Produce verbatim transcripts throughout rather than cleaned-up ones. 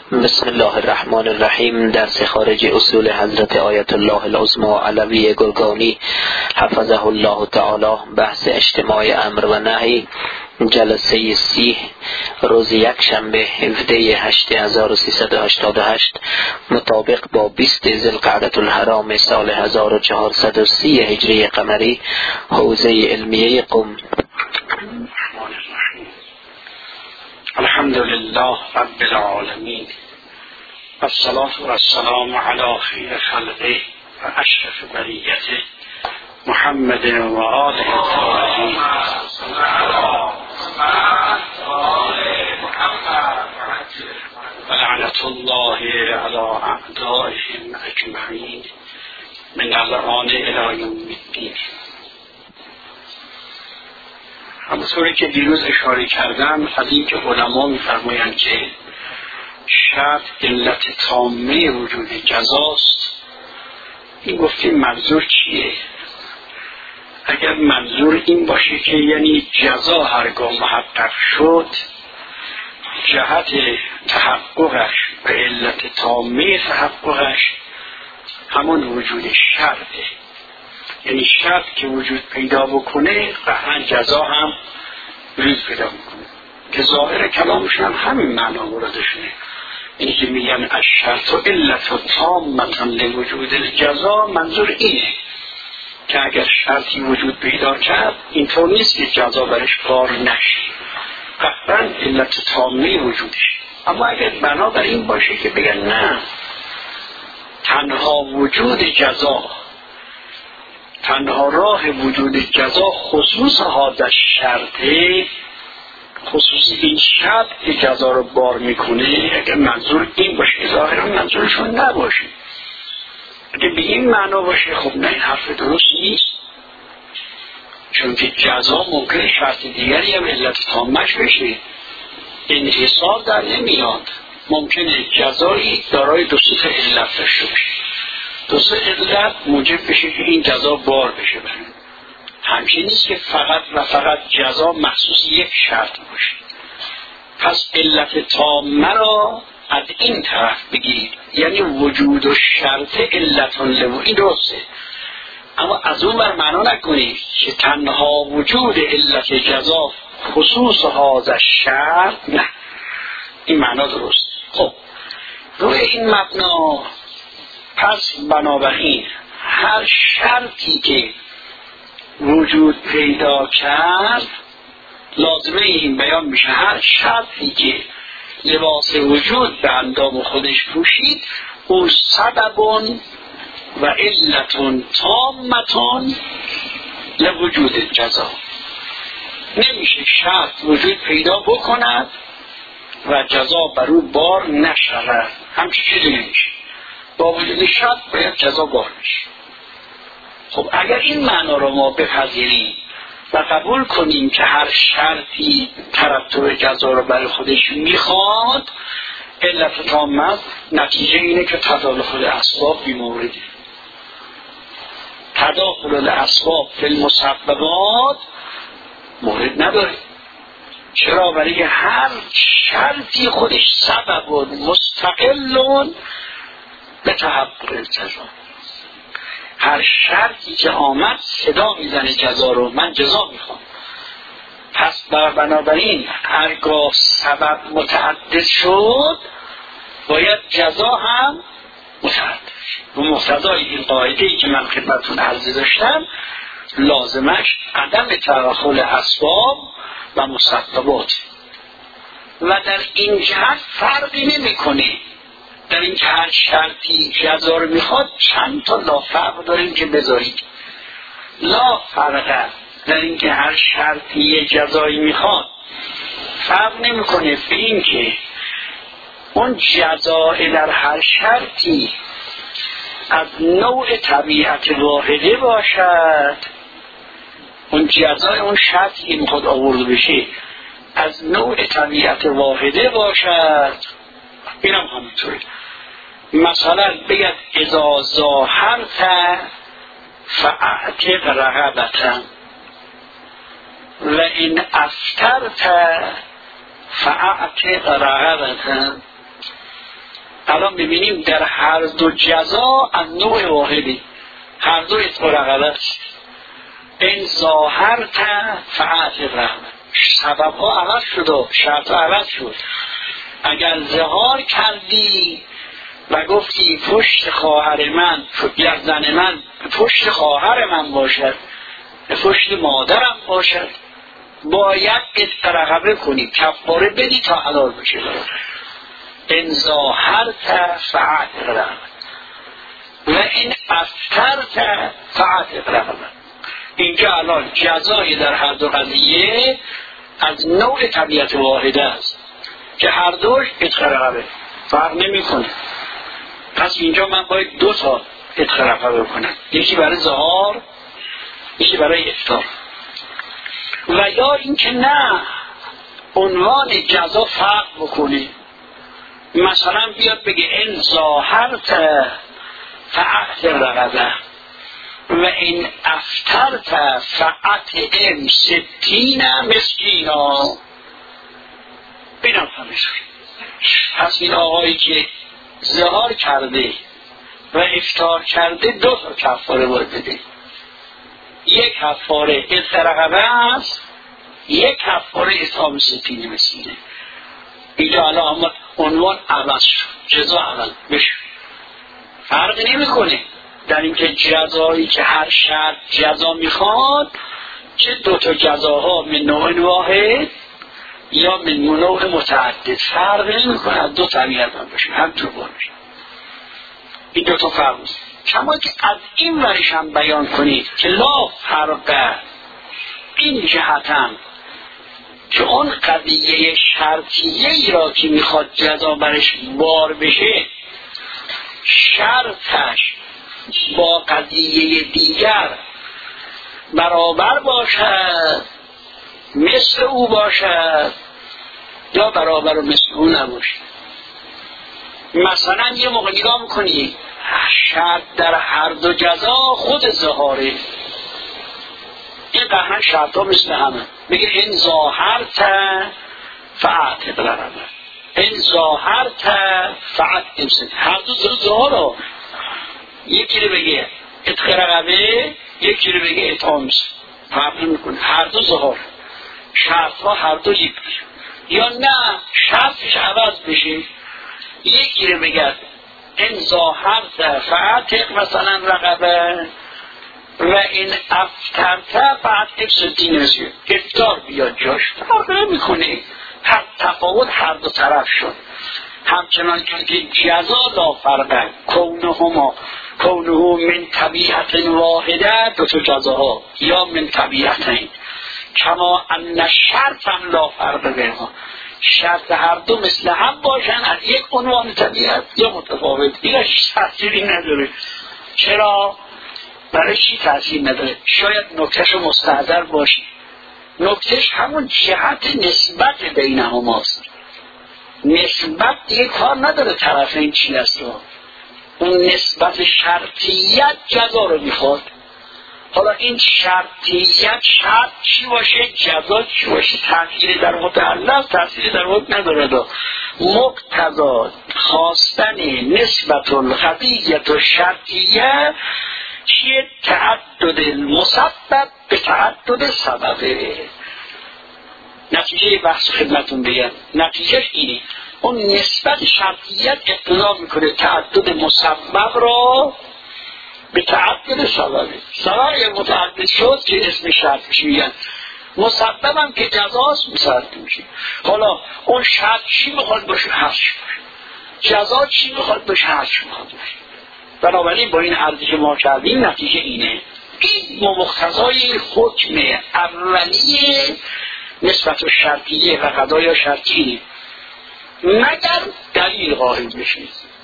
بسم الله الرحمن الرحیم. درس خارج اصول حضرت آیت الله العظمی علوی گرگانی حفظه الله تعالی، بحث اجتماع امر و نهی، جلسه سی، روز یک شنبه هفده هشت هزار و سیصد و هشتاد و هشت مطابق با بیست ذوالقعدة الحرام سال هزار و چهارصد و سی هجری قمری، حوزه علمیه قم. الحمد لله رب العالمین والصلاة والسلام علی خیر خلقه و اشرف بریته محمد و آله الطاهرین و لعنت الله علی اعدائهم اجمعین من الآن الی یوم الدین. همونطوری که دیروز اشاره کردم، از این که علما می‌فرمایند که شرط علت تامه وجود جزاست، این گفتیم منظور چیه؟ اگر منظور این باشه که یعنی جزا هرگاه محقق شد، جهت تحققش و علت تامه تحققش همون وجود شرطه، یعنی شرط که وجود پیدا بکنه قطعا جزا هم وجود پیدا بکنه، که ظاهر کلامشون هم همین معنا مرادشونه. اینی که میگن الشرط و علت و تامة لوجود الجزا، منظور اینه که اگر شرطی وجود پیدا کرد اینطور نیست که جزا برش کار نشه، قطعا علت تامه وجودش. اما اگر بنا بر این باشه که بگن نه، تنها وجود جزا، تنها راه وجود جزا خصوص هذا شرطه، خصوص این شرط که جزا رو بار میکنه، اگر منظور این باشه، ظاهرا منظورشون نباشه، اگر به این معنا باشه، خب نه، این حرف درست نیست، چون که جزا ممکنه شرط دیگری هم علت تامش بشه، انحصار در نمیاد. ممکنه جزایی دارای دو سه علت داشته باشه، دو سه علت موجب بشه که این جزا بار بشه. برای همچین نیست که فقط و فقط جزا مخصوص یک شرط باشه. پس علت تامه را از این طرف بگیرید، یعنی وجود و شرط علتون لو، این درسته، اما از اون بر معنا نکنید که تنها وجود علت جزا خصوص هذا شرط، نه، این معنا درست. خب روی این مبنا پس بنابراین هر شرطی که وجود پیدا کرد، لازمه این بیان میشه هر شرطی که لباس وجود به اندام خودش پوشید، او سبب و علت تامه لوجود جزا. نمیشه شرط وجود پیدا بکند و جزا بر او بار نشود، همچی چیزی نمیشه. با وجود شرط باید جزا بار بشه. خب اگر این معنا رو ما بپذیریم و قبول کنیم که هر شرطی ترتب جزا رو برای خودش میخواد، علت تامه، نتیجه اینه که تداخل الاسباب بی‌مورده. تداخل الاسباب فی المسببات مورد نداره. چرا؟ برای هر شرطی خودش سبب مستقل به تحقق الجزا. هر شرطی که آمد صدا میزنه جزا رو، من جزا میخوام. پس بنابراین هرگاه سبب متعدد شد، باید جزا هم متعدد شد. و مقتضای این قاعده‌ای که من خدمتتون عرض داشتم، لازمش عدم تداخل اسباب و مسببات. و در این جهت فرقی نمی‌کنه در این که هر شرطی جزا رو میخواد، چند تا لا فرق داریم که بذارید. لا فرق در این که هر شرطی یه جزایی میخواد، فرق نمیکنه به این که اون جزای در هر شرطی از نوع طبیعت واحده باشد، اون جزای اون شرطی که میخواد آورده بشه از نوع طبیعت واحده باشد. اینم همونطوری. مثلا بگید اذا ظاهرت فاعتق رقبة و این افترت فاعتق رقبة. الان ببینیم در هر دو جزا از نوع واحدی، هر دو عتق رقبه است. این ظاهرت فاعتق رقبه، سبب ها عوض شد و شرط ها عوض شد. اگر ظهار کردی و گفتی پشت خواهر من یا زن من پشت خواهر من باشد، پشت مادرم باشد، باید عتق رقبه کنی، کفاره بدی تا حلال بشه. ان ظاهرت فاعتق رقبه و این افترت فاعتق رقبه. اینجا الان جزای در هر دو قضیه از نوع طبیعت واحده است که هر دوش عتق رقبه، فرق نمی کنه. پس اینجا من باید دو تا عتق رقبه کنم، یکی برای ظهار، یکی برای افطار. و یا اینکه نه، عنوان جزا فرق بکنه، مثلا بیاد بگه ان ظاهرت فاعتق رقبه و این افترت فاطعم ستین مسکینا. بینم همشون. پس این آقایی که ظهار کرده و افطار کرده دو تا کفاره باید بده. یک کفاره عتق رقبه است، یک کفاره اطعام ستین مسکینه. اینجا الان عنوان عوض شد، جزا عوض بشه، فرق نمی کنه در اینکه جزایی که هر شرط جزا میخواد، چه دو تا جزاها من نوع واحد یا من نوع متعدد، فرق نمی کنه، دو طبیعت هم باشه، هم تو باشه. این دو تا فرق است. کما که از این ورش هم بیان کنید که لا فرق این جهتم که اون قضیه شرطیه ای را که میخواد جزا برش بار بشه، شرطش با قضیه دیگر برابر باشد، مثل او باشد، یا برابر و مثل او نباشد. مثلا یه موقع نگاه میکنی شرط در هر دو جزا خود ظهاره، این قهرن شرط ها مثل همه، بگه این ظاهرت فاعتق رقبه، این ظاهرت فاعتق ستین، هر دو ظهار ها، یکی رو بگه عتق رقبه، یکی رو بگه اطعام، فرق نمیکنه، هر دو ظهار، شرط ها هر دو یک بشه. یا نه شرطش عوض بشه، یکی رو بگه این ظاهرت فاعتق مثلا رقبه و این افترت فاعتق ستین مسکین، افطار بیاد جاش، فرق نمیکنه، هر تفاوت هر دو طرف شد. همچنان که جزا لا فرقه کونهما کونه من طبیعت واحده، دو تا جزاها یا من طبیعتین، کما ان شرط هم لا فرق بینها، شرط هر دو مثل هم باشن از یک عنوان طبیعت یا متفاوت. اینش تأثیری نداره. چرا؟ برای چی تأثیر نداره؟ شاید نکتهش مستحضر باشی، نکتهش همون جهت نسبت بین هماست. نسبت دیگه کار نداره طرفین چی است رو، اون نسبت شرطیت جزا رو میخواد. حالا این شرطیت شرط چی باشه، جزا چی باشه، تأثیر در متعلق تأثیر در واقع نداره. دو مقتضا خواستن نسبت القضیت و شرطیه چیه؟ تعدد المسبب به تعدد سببه. نتیجه بحث خدمتون بگم، نتیجه اینه، اون نسبت شرطیت اقتضا میکنه تعدد مسبب را به تعدد سببه. سبب متعدد شد که اسم شرط میشه، میگن مسبب هم که جزاست مسبب میشه. حالا اون شرط چی میخواد باشه؟ هرچی باشه. جزا چی میخواد باشه؟ هرچی میخواد باشه. بنابراین با این عرضی که ما کردیم نتیجه اینه، این مقتضای حکم اولیه نسبت و شرطیه و قضای شرطیه، مگر دلیل قائم بشه.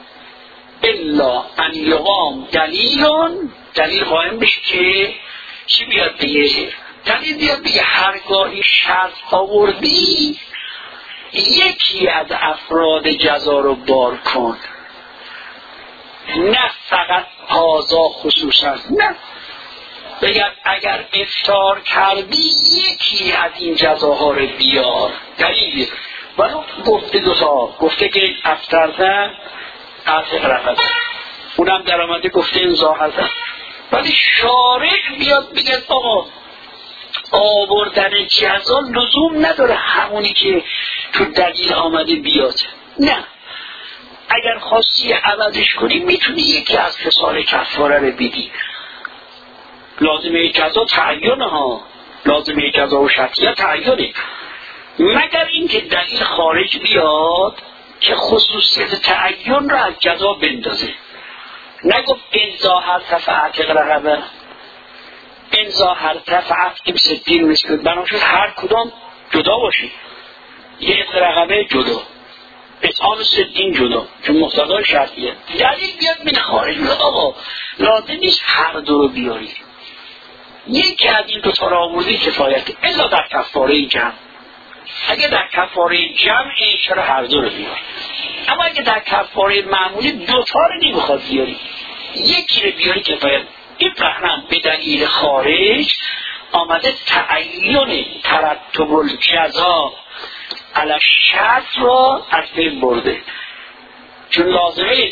الا ان یقام دلیلون، دلیل قائم بشه که چی بیاد بگه؟ دلیل بیاد بگه هرگاهی شرط آوردی یکی از افراد جزا رو بار کن، نه فقط هازا خصوصا، نه بگن اگر افطار کردی یکی از این جزاها رو بیار. دلیل ولو گفته دو تا، گفته که افطرتن اعتق رقبه، اونم در آمده گفته امضا حضرت. ولی شارع بیاد بگه آقا آوردن جزا لزوم نداره همونی که تو دلیل آمده بیاد. نه، اگر خواستی عوضش کنی میتونی یکی از خصال کفاره رو بدی. لازمه جزا تعینه ها، لازمه جزا و شرطیه تعینه، مگر اینکه دلیل خارج بیاد که خصوصیت تعین رو از جزا بندازه. نگفت انزا هر تفعت رقبه، انزا هر تفعت که بسدین مثل بناشد هر کدام جدا باشی، یه رقبه جدا، اطعام سدین جدا، چون مقتضای شرطیه. دلیل بیاد من خارج بیاد آقا لازم نیست هر دو رو بیاری، یکی از این دو تا را آوردی کفایت، الا در کفاره جمع. اگه در کفاره جمع چرا هر دو رو بیاری، اما اگه در کفاره معمولی دو تا رو نمیخواد بیاری، یکی رو بیاری کفایت. این فهمم به دلیل خارج آمده تعین ترتب الجزا علی الشرط را از بین برده، چون لازمه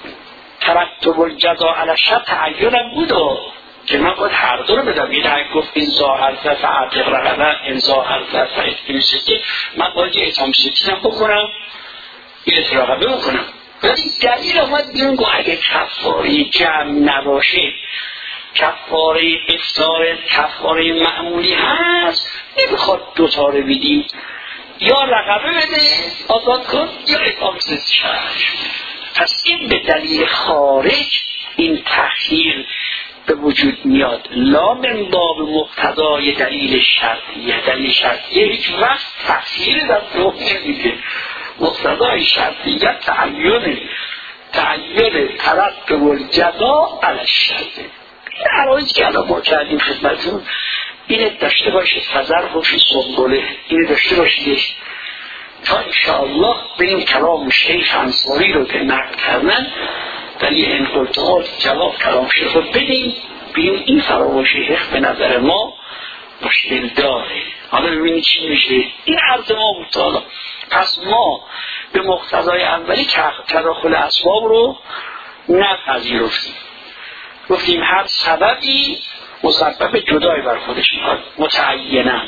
ترتب الجزا علی الشرط تعینم بود که من باید هر دو رو بدم. این اگه گفت این ظاهر فعت رقبه، این ظاهر فعت ستی، من باید یه اتام ستی هم بکنم، یه اتراقبه بکنم. ولی دلیل آمد بیرون گو اگه کفاره جمع نباشه، کفاره افطار کفاره معمولی هست، نمیخواد دوتا رو بدیم، یا رقبه بده آزاد کن یا اتام ستی شد. پس این به دلیل خارج این تخییر به وجود میاد، لا من باب مقتضای دلیل شرطیه. دلیل شرطیه هیچ وقت تخییر در روح نمیده، مقتضای شرطیه تعین تعین ترتب الجزا علی الشرط. عرایض که الان ما کردیم خدمتون اینه داشته باشید، فضل باشید، سنبوله اینه داشته باشید تا انشاءالله به این کلام شیخ انصاری رو که نقل کردن در یه انقلطات جواب کلام شیخ رو بدیم، بیم این فراوان شیخ به نظر ما مشکل داره. حالا ببینید چی میشه. این عرض ما بود حالا. پس ما به مقتضای اولی که تداخل اسباب رو نپذیرفتیم، گفتیم هر سببی مسبب جدای بر خودش میاد متعیناً.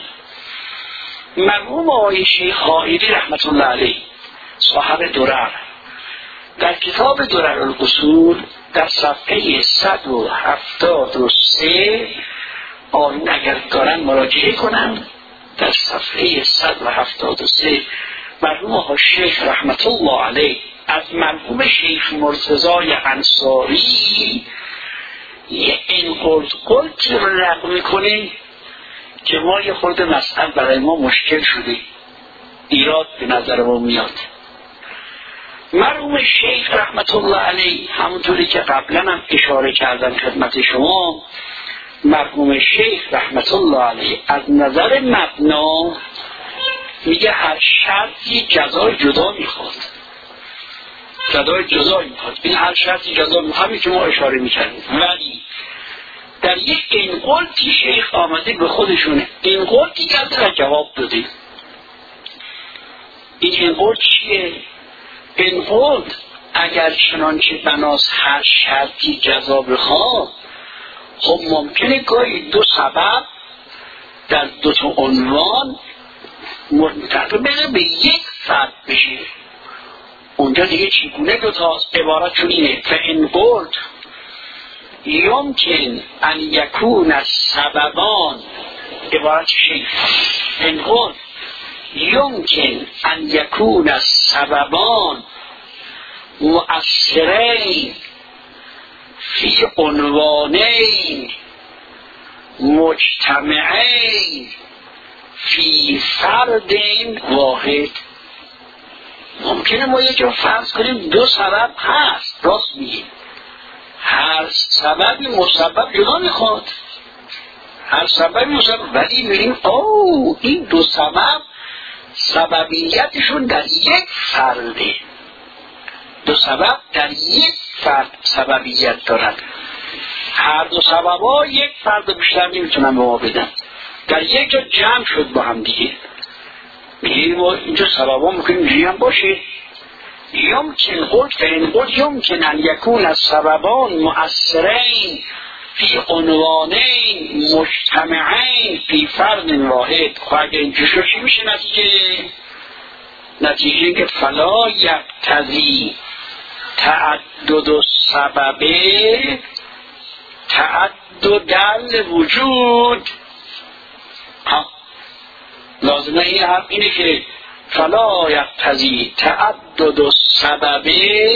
مرحوم آقای شیخ حائری رحمت الله علیه صاحب درر در کتاب درر الاصول در صفحه صد و هفتاد و سه آن اگر دارن مراجعه کنن، در صفحه صد و هفتاد و سه مرحوم آقای شیخ رحمت الله علیه از مرحوم شیخ مرتضی انصاری یه این قلت قلت رو نقل میکنه که ما یه خورده مسئله برای ما مشکل شده، ایراد به نظر ما میاد. مرحوم شیخ رحمت الله علیه همونطوری که قبلا هم اشاره کردم خدمت شما، مرحوم شیخ رحمت الله علیه از نظر مبنا میگه هر شرطی جزای جدا میخواد، جزای جدا میخواد. این هر شرطی جزا میخواد، همین که ما اشاره میکردیم. ولی در یک این قلتی شیخ آمده به خودشونه این قلتی کرده و جواب داده. این این قلت چیه؟ این قلت اگر چنانچه بناس هر شرطی جزا بخواد، خب ممکنه گاهی دو سبب در دو تا عنوان منتقل به یک فرد بشه. اونجا دیگه چگونه دو تا عبارت چون اینه فإن قلت یمکن ان یکون السببان، عبارت شیخ فإن قلت یمکن ان یکون السببان مؤثرین فی عنوانین مجتمعین فی فرد واحد. ممکنه ما یه جا فرض کنیم دو سبب هست، راست میگیم، هر سببی مسبب جدا میخواد، هر سببی مسبب، ولی میگیم اوه این دو سبب سببیتشون در یک فرده، دو سبب در یک فرد سببیت دارن، هر دو سبب ها یک فرد بیشتر نمیتونن به ما بدن، در یک جا جمع شد با هم دیگه. میگیم اینجا سبب ها ممکنه اینجوری هم باشه، يمكن قلت فإن قلت يمكن أن يكون السببان مؤثرين في عنوانين مجتمعين في فرد واحد. خواهد اینجا شو چی میشه نتیجه؟ نتیجه که فلا یقتضی تعدد السبب تعدد الوجود. لازمه این حرف اینه که فلا یقتضی تعدد السبب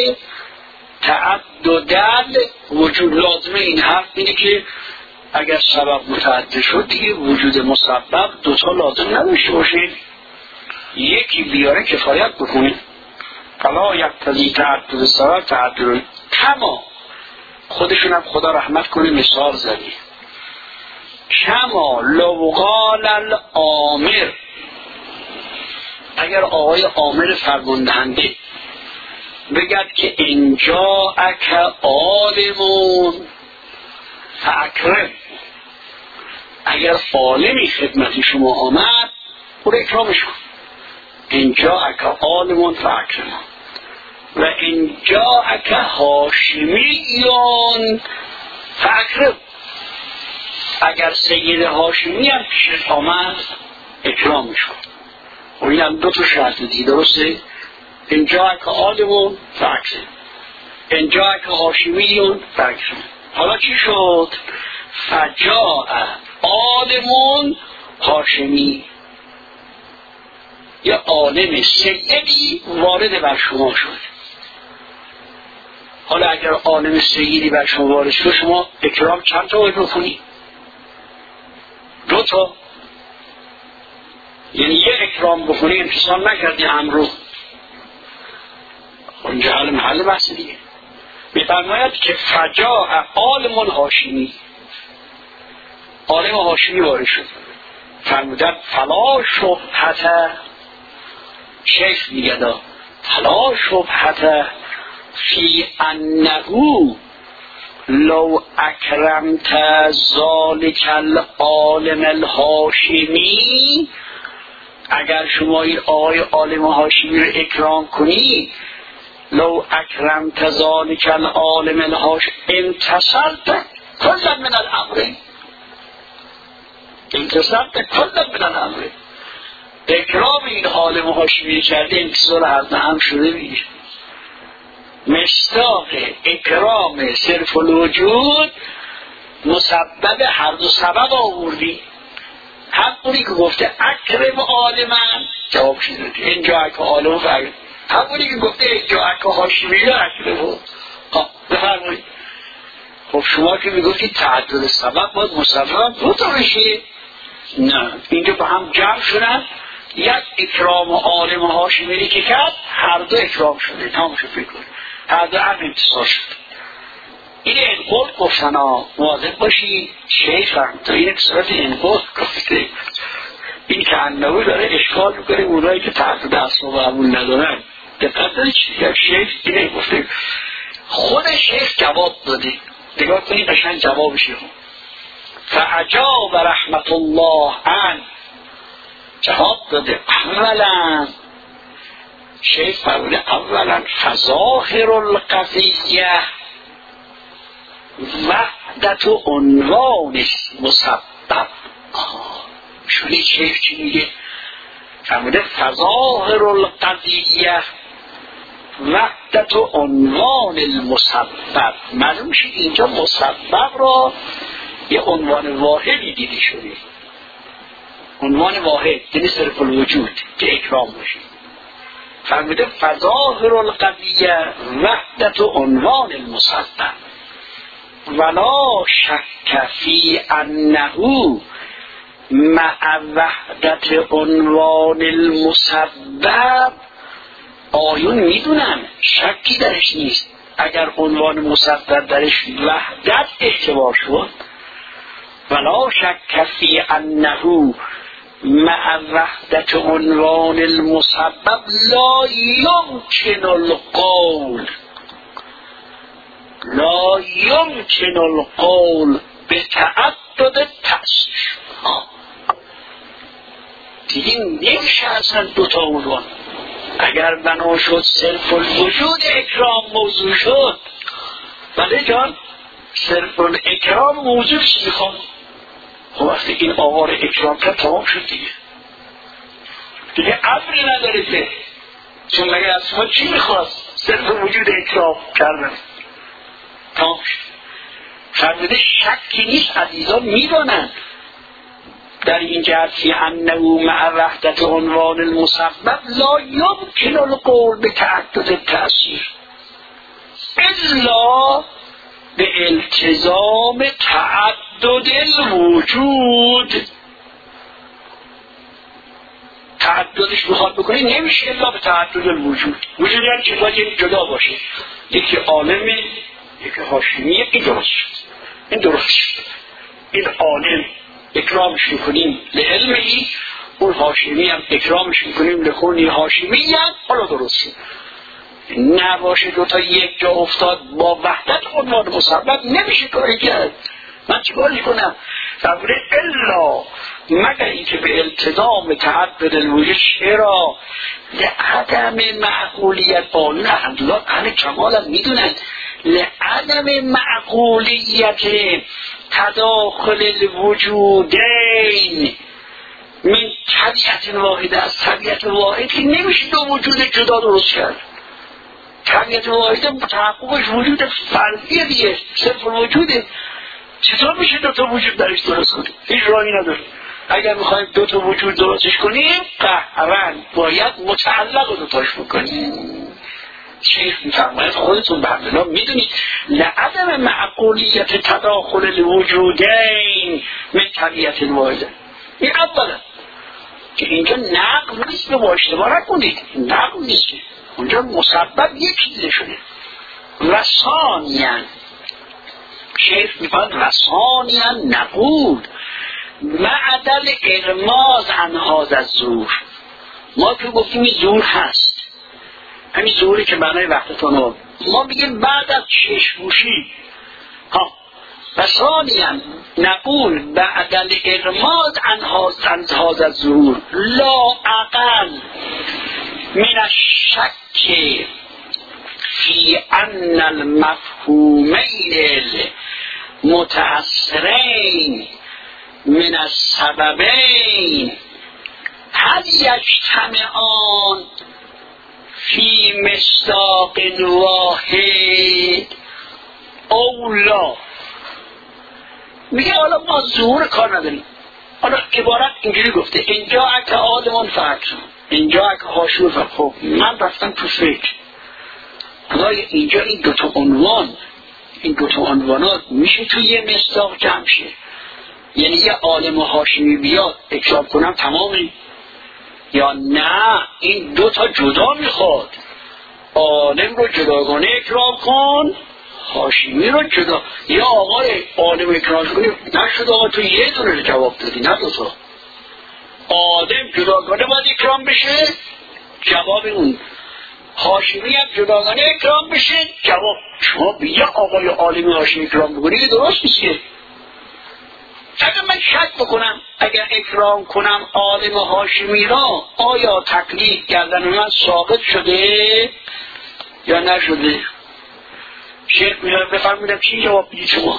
تعدد الوجود. لازمه این حرف اینه که اگر سبب متعدد شد دیگه وجود مسبب دوتا لازم نداشته باشه، یکی بیاره کفایت بکنه. فلا یقتضی تعدد السبب تعدد. کما خودشون هم خدا رحمت کنه مثال زدی، کما لو قال الامر، اگر آقای آمر فرماندهنده بگد که اینجا اک عالمون فاکرم، اگر عالمی خدمت شما آمد او را اکرامش کن. اینجا اک عالمون فاکرم و اینجا اک هاشمیون فاکرم، اگر سید هاشمی هم پیشت آمد اکرامش کن. و این هم دو تا شرط دی، درسته؟ اینجا که آدمون فکر، اینجا که هاشمیون فکر. حالا چی شد؟ فجاء آدمون هاشمی، یه عالم سیدی وارد بر شما شد. حالا اگر عالم سیدی بر شما وارد شد، شما اکرام چند تا باید بکنی؟ دو تا. یعنی یه اکرام بکنی امتصال نکردی امرو، اونجا حال محل بحث دیگه. می‌فرماید که فجاء عالم هاشمی، عالم هاشمی وارد شد. فرمودن فلا شبهت، شیخ میگه دا فلا شبهت فی انه لو اکرمت ذالک العالم الهاشمی، اگر شما این آقای عالم هاشمی رو اکرام کنی، لو اکرمت ذالک العالم الهاشمی انتصرت کلا من الامر، انتصرت کلا من الامر. اکرام این عالم هاشمی کرده انتصار هر هم شده میگه. مصداق اکرام صرف الوجود مسبب هر دو سبب آوردی. هم اونی که گفته اکرم عالمن جواب شده اینجا اکا عالم فرد، هم اونی که گفته اینجا اکا هاشمی رو اکرم. بفرمایید. خب شما که میگفتی تعدد سبب باید مسبب دو تا بشه، نه اینجا با هم جمع شدن. یک اکرام عالم هاشمی که کرد هر دو اکرام شده، تمام شد. فکر کنید هر دو هم انتصار شد. این انقل گفتن ها، مواظب باشی. شیخ هم تا این صورت انقل گفته، این که انهو داره اشکال میکنه اونایی که تعدد اسباب قبول ندارن. دقت داری چی دیگر شیخ اینه گفته، خود شیخ جواب داده. نگاه کنید قشنگ جوابشه. فعجاب رحمت الله عنه جواب داده. اولا شیخ فرموده اولا فظاهر القضیه وحدت و عنوان مسبب. شونی شیخ چی میگه؟ فرموده فظاهر القضیه وحدت و عنوان المسبب. معلوم شد اینجا مسبب را یه عنوان واحدی دیده شده، عنوان واحد یعنی صرف الوجود که اکرام باشه. فرموده فظاهر القضیه وحدت و عنوان المسبب ولا شک فی انه مع وحدت عنوان المسبب. آیون میدونن شکی درش نیست، اگر عنوان مسبب درش وحدت اعتبار شد. ولا شک فی انه مع وحدت عنوان المسبب لا يمكن القول لا يمكن القول بتعدد تأثیر. دیگه نمیشه اصلا دوتا عنوان اگر بنا شد صرف الوجود اکرام موضوع شد. بله جان، صرف الاکرام موضوع چی میخوام؟ خب وقتی این آوار اکرام کرد تمام شد دیگه، دیگه امری نداره که، چون مگه از ما چی میخواست؟ صرف وجود اکرام کردن تمام شد. فرموده شکی نیست، عزیزان میدانند در این جهت انه مع وحدت عنوان المسبب لا یمکن القول به تعدد التأثیر الا به التزام تعدد الوجود. تعددش بخواد بکنی نمیشه الا به تعدد الوجود. وجود یعنی که باید جدا باشه، یکی عالمه، یکی هاشمی، یکی درست شد. این درست شد، این عالم اکرامش میکنیم لعلمهی، اون هاشمی هم اکرامش میکنیم لخونی هاشمی هم، حالا درست شد. نباشه دوتا یک جا افتاد با وحدت عنوان مسبب نمیشه کاری کرد. من چی کاری کنم؟ فرموده الا مگر اینکه به التزام تعدد الوجود. چرا؟ لعدم معقولیت قانون احمدالله اهل کمال هم میدونن، لعدم معقولیت تداخل الوجودین من طبیعت واحده، از طبیعت واحد که نمیشه دو وجود جدا درست کرد. طبیعت واحده تحققش وجود فردیه دیگه، صرف وجوده. چطور میشه دو تا وجود درش درست کنیم؟ هیچ راهی نداره. اگر میخوایم دو تا وجود درستش کنیم قهرن باید متعلق دو تاش بکنیم. شیخ میفرماید خودتون به همدلله میدونید لعدم معقولیت تداخل الوجودین من طبیعت واحده. این اولا که اینجا نقل نیست، به با اشتباه نکنید، نقل نیست، اونجا مسبب یک چیزه شده. و ثانیاً شیخ میفرماید و ثانیاً نقول معدل ارماز انهاز از زور. ما که گفتیم زور هست، همین زوری که معنای وقتتون ما بگیم بعد از چشموشی ها. و ثانیاً نقول بعدل ارماز انهاز انهاز از زور لا اقل من الشک فی ان المفهومین المتأثرین من السببین هل یجتمعان فی مصداق واحد او لا. میگه حالا ما ظهور کار نداریم. حالا عبارت اینجوری گفته اینجا اکا آدمان فکر، اینجا اکا هاشور فکر. خب من رفتم تو فکر خدای اینجا این دوتا عنوان، این دوتا عنوانات میشه تو یه مصداق جمع شه؟ یعنی یه عالم هاشمی بیاد اکرام کنم تمامی، یا نه این دوتا جدا میخواد؟ عالم رو جداگانه اکرام کن، هاشمی رو جدا. یا آقای عالم اکرام کنی نشد آقا تو یه دونه جواب دادی نه دوتا. آدم جداگانه باید اکرام بشه، جواب اون هاشمی هم جداگانه اکرام بشه، جواب. شما بیا آقای عالم هاشمی اکرام بکنی که درست نیست که. اگر من شک بکنم اگر اکرام کنم عالم هاشمی را آیا تکلیف کردن من ثابت شده یا نشده؟ شیخ میاد بفرمودم چی جواب بدید شما؟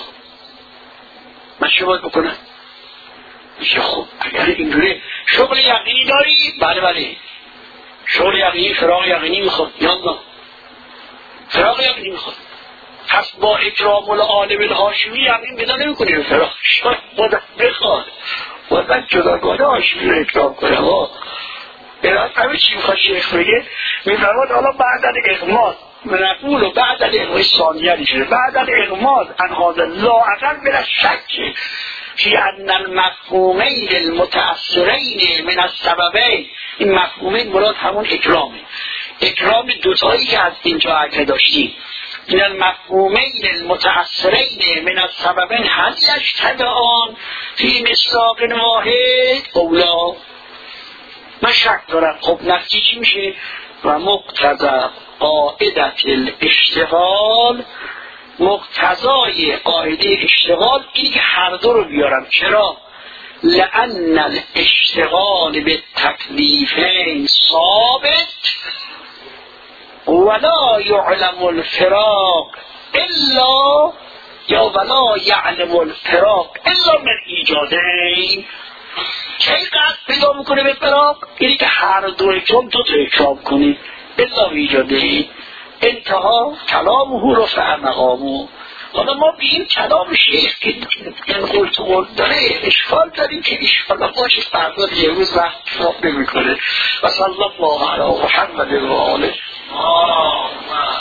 من چه باید بکنم؟ میشه خب اگر اینجوری شغل یقینی داری؟ بله بله شغل یقینی فراغ یقینی میخواد، یالا فراغ یقینی میخواد. پس با اکرام العالم الهاشمی یقین پیدا نمی‌کنی فراغ. شاید خدا بخواد باید جداگانه هاشمی رو اکرام کنه. ها برای همه چی میخواد شیخ بگه؟ میفرماد حالا بعد از اغماض منقول و بعد از اغماض ثانیه شده، بعد از اغماض انهاز لا اقل بلا شک فی ان المفهومین المتأثرین من السببین. این مفهومین مراد همون اکرامه، اکرام دوتایی که از اینجا عقل داشتیم. این المفهومین المتأثرین من السببین هل یجتمعان فی مصداق واحد اولا. من شک دارم. خب نتیجه چی میشه؟ و مقتضا قاعدت الاشتغال، مقتضای قاعده اشتغال اینی که هر دو رو بیارم. چرا؟ لأن الاشتغال به تکلیفین ثابت ولا یعلم الفراق الا یا ولا یعلم الفراق الا من ایجادین. چه قصد پیدا میکنه به فراق؟ اینی که هر دو اکرام تو تو اکرام کنی. الا ایجادین انتها کلامه رفع مقامو. حالا ما به این کلام شیخ که این قلت و قلت داره اشکال داریم که اشکال باشه فردا یه روز وقت کتاب نمی کنه. و صلی الله علی محمد و آله.